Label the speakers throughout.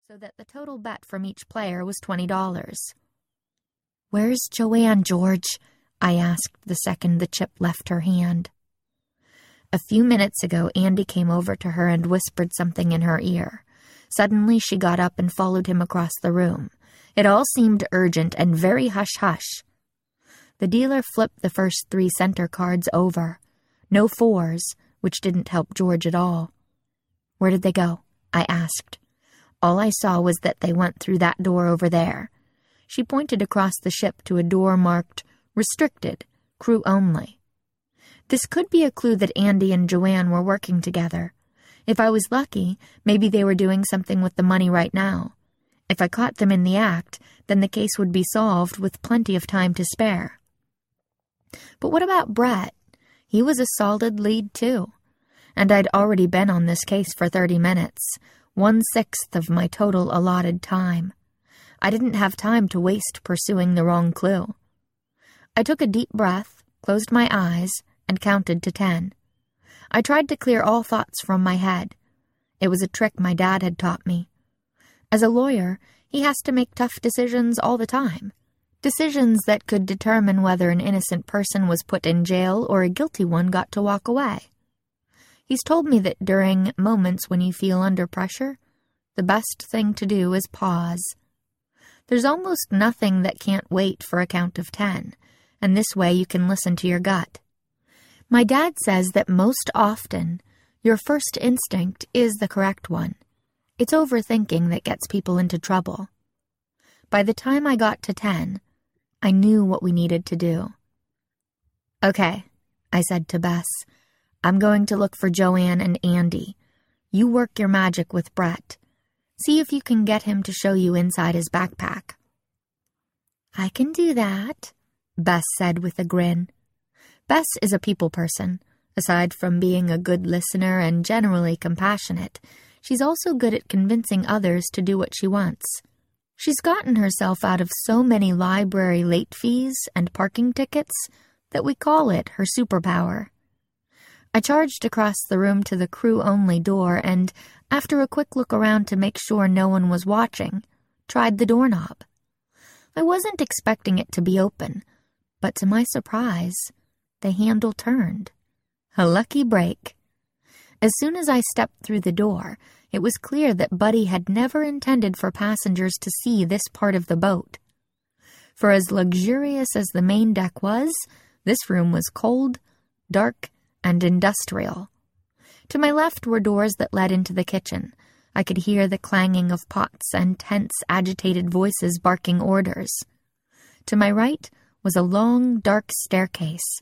Speaker 1: so that the total bet from each player was $20. "Where's Joanne, George?" I asked the second the chip left her hand. A few minutes ago, Andy came over to her and whispered something in her ear. Suddenly, she got up and followed him across the room. It all seemed urgent and very hush-hush. The dealer flipped the first 3 center cards over. No 4s, which didn't help George at all. "Where did they go?" I asked. All I saw was that they went through that door over there. She pointed across the ship to a door marked Restricted, Crew Only. This could be a clue that Andy and Joanne were working together. If I was lucky, maybe they were doing something with the money right now. If I caught them in the act, then the case would be solved with plenty of time to spare. But what about Brett? He was a solid lead, too. And I'd already been on this case for 30 minutes, 1/6 of my total allotted time. I didn't have time to waste pursuing the wrong clue. I took a deep breath, closed my eyes, and counted to 10. I tried to clear all thoughts from my head. It was a trick my dad had taught me. As a lawyer, he has to make tough decisions all the time. Decisions that could determine whether an innocent person was put in jail or a guilty one got to walk away. He's told me that during moments when you feel under pressure, the best thing to do is pause. There's almost nothing that can't wait for a count of 10, and this way you can listen to your gut. My dad says that most often, your first instinct is the correct one. It's overthinking that gets people into trouble. By the time I got to 10, I knew what we needed to do. "Okay," I said to Bess. "I'm going to look for Joanne and Andy. You work your magic with Brett. See if you can get him to show you inside his backpack." "I can do that," Bess said with a grin. Bess is a people person. Aside from being a good listener and generally compassionate, she's also good at convincing others to do what she wants. She's gotten herself out of so many library late fees and parking tickets that we call it her superpower. I charged across the room to the crew-only door and, after a quick look around to make sure no one was watching, tried the doorknob. I wasn't expecting it to be open, but to my surprise, the handle turned. A lucky break. As soon as I stepped through the door, it was clear that Buddy had never intended for passengers to see this part of the boat. For as luxurious as the main deck was, this room was cold, dark, and industrial. To my left were doors that led into the kitchen. I could hear the clanging of pots and tense, agitated voices barking orders. To my right was a long, dark staircase.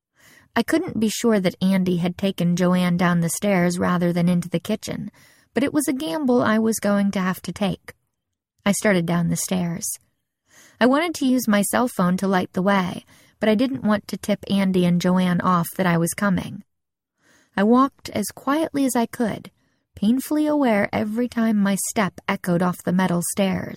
Speaker 1: I couldn't be sure that Andy had taken Joanne down the stairs rather than into the kitchen, but it was a gamble I was going to have to take. I started down the stairs. I wanted to use my cell phone to light the way, but I didn't want to tip Andy and Joanne off that I was coming. I walked as quietly as I could, painfully aware every time my step echoed off the metal stairs.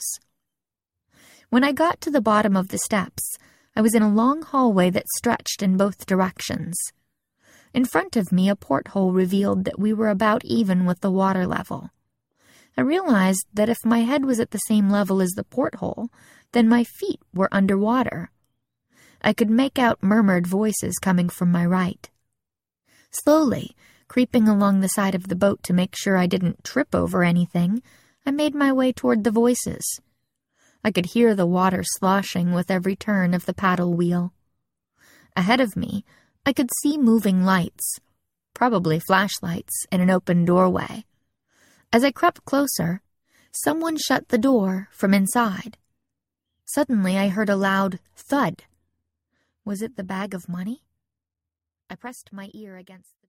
Speaker 1: When I got to the bottom of the steps, I was in a long hallway that stretched in both directions. In front of me, a porthole revealed that we were about even with the water level. I realized that if my head was at the same level as the porthole, then my feet were underwater. I could make out murmured voices coming from my right. Slowly, creeping along the side of the boat to make sure I didn't trip over anything, I made my way toward the voices. I could hear the water sloshing with every turn of the paddle wheel. Ahead of me, I could see moving lights, probably flashlights, in an open doorway. As I crept closer, someone shut the door from inside. Suddenly, I heard a loud thud. Was it the bag of money? I pressed my ear against the